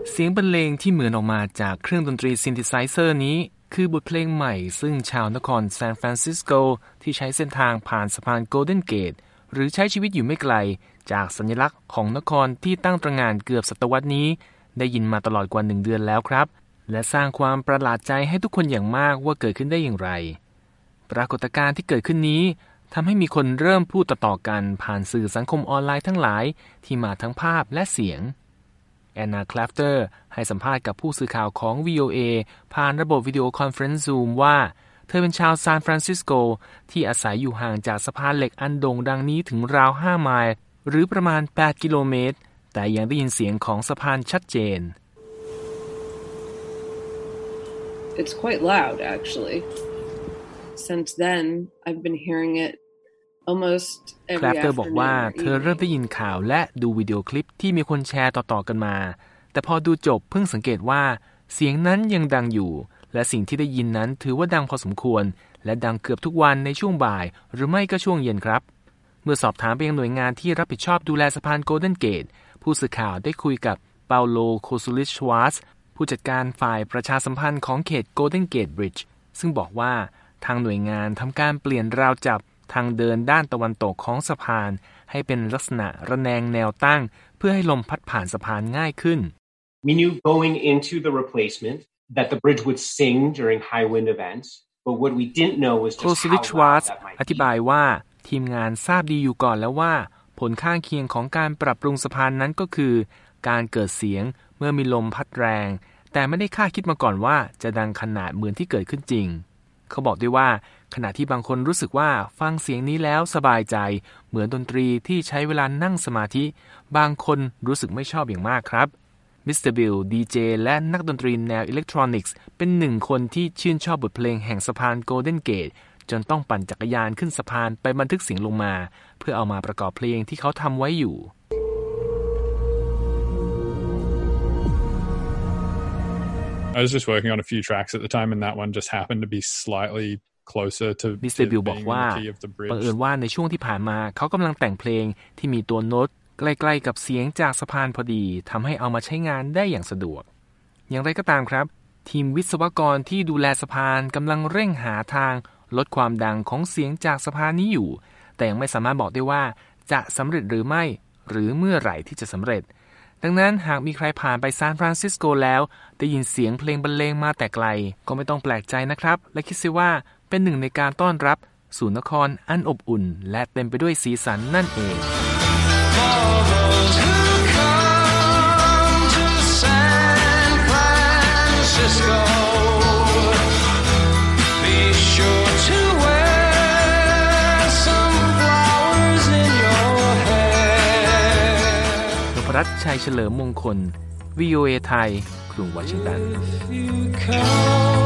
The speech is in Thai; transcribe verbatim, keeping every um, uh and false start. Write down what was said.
เสียงบรรเลงที่เหมือนออกมาจากเครื่องดนตรีซินธิไซเซอร์นี้คือบทเพลงใหม่ซึ่งชาวนครซานฟรานซิสโกที่ใช้เส้นทางผ่านสะพานโกลเด้นเกตหรือใช้ชีวิตอยู่ไม่ไกลจากสัญลักษณ์ของนครที่ตั้งตระหง่านเกือบศตวรรษนี้ได้ยินมาตลอดกว่าหนึ่งเดือนแล้วครับและสร้างความประหลาดใจให้ทุกคนอย่างมากว่าเกิดขึ้นได้อย่างไรปรากฏการณ์ที่เกิดขึ้นนี้ทำให้มีคนเริ่มพูดต่อๆกันผ่านสื่อสังคมออนไลน์ทั้งหลายที่มาทั้งภาพและเสียงแอนนาคลาฟเตอร์ให้สัมภาษณ์กับผู้สื่อข่าวของ วี โอ เอ ผ่านระบบวิดีโอคอนเฟอเรนซ์ Zoom ว่าเธอเป็นชาวซานฟรานซิสโกที่อาศัยอยู่ห่างจากสะพานเหล็กอันโด่งดังนี้ถึงราวห้าไมล์หรือประมาณแปดกิโลเมตรแต่ยังได้ยินเสียงของสะพานชัดเจน It's quite loud actually. Since then I've been hearing it almost every afternoon. คลาฟเตอร์บอกว่าเธอเริ่มได้ยินข่าวและดูวิดีโอคลิปที่มีคนแชร์ต่อๆกันมาแต่พอดูจบเพิ่งสังเกตว่าเสียงนั้นยังดังอยู่และสิ่งที่ได้ยินนั้นถือว่าดังพอสมควรและดังเกือบทุกวันในช่วงบ่ายหรือไม่ก็ช่วงเย็นครับเมื่อสอบถามไปยังหน่วยงานที่รับผิดชอบดูแลสะพานโกลเด้นเกตผู้สื่อข่าวได้คุยกับเปาโลโคซูลิชวาสผู้จัดการฝ่ายประชาสัมพันธ์ของเขตโกลเด้นเกตบริดจ์ซึ่งบอกว่าทางหน่วยงานทำการเปลี่ยนราวจับทางเดินด้านตะวันตกของสะพานให้เป็นลักษณะระแนงแนวตั้งเพื่อให้ลมพัดผ่านสะพานง่ายขึ้น We knew going into the replacement that the bridge would sing during high wind events, but what we didn't know was just how loud that might be. อธิบายว่าทีมงานทราบดีอยู่ก่อนแล้วว่าผลข้างเคียงของการปรับปรุงสะพานนั้นก็คือการเกิดเสียงเมื่อมีลมพัดแรงแต่ไม่ได้คาดคิดมาก่อนว่าจะดังขนาดเหมือนที่เกิดขึ้นจริงเขาบอกด้วยว่าขณะที่บางคนรู้สึกว่าฟังเสียงนี้แล้วสบายใจเหมือนดนตรีที่ใช้เวลานั่งสมาธิบางคนรู้สึกไม่ชอบอย่างมากครับมิสเตอร์บิล ดี เจ และนักดนตรีแนวอิเล็กทรอนิกส์เป็นหนึ่งคนที่ชื่นชอบบทเพลงแห่งสะพานโกลเด้นเกตจนต้องปั่นจักรยานขึ้นสะพานไปบันทึกเสียงลงมาเพื่อเอามาประกอบเพลงที่เขาทำไว้อยู่ I was just working on a few tracks at the time and that one just happened to be slightly closer to มิสเตอร์บิลบอกว่าบังเอิญว่าในช่วงที่ผ่านมาเขากำลังแต่งเพลงที่มีตัวโน้ตใกล้ๆกับเสียงจากสะพานพอดีทำให้เอามาใช้งานได้อย่างสะดวกอย่างไรก็ตามครับทีมวิศวกรที่ดูแลสะพานกำลังเร่งหาทางลดความดังของเสียงจากสะพานนี้อยู่แต่ยังไม่สามารถบอกได้ว่าจะสำเร็จหรือไม่หรือเมื่อไหร่ที่จะสำเร็จดังนั้นหากมีใครผ่านไปซานฟรานซิสโกแล้วได้ยินเสียงเพลงบรรเลงมาแต่ไกลก็ไม่ต้องแปลกใจนะครับและคิดซิว่าเป็นหนึ่งในการต้อนรับสู่นครอันอบอุ่นและเต็มไปด้วยสีสันนั่นเองรัฐชัยเฉลิมมงคล วี โอ เอ ไทยกรุงวอชิงตัน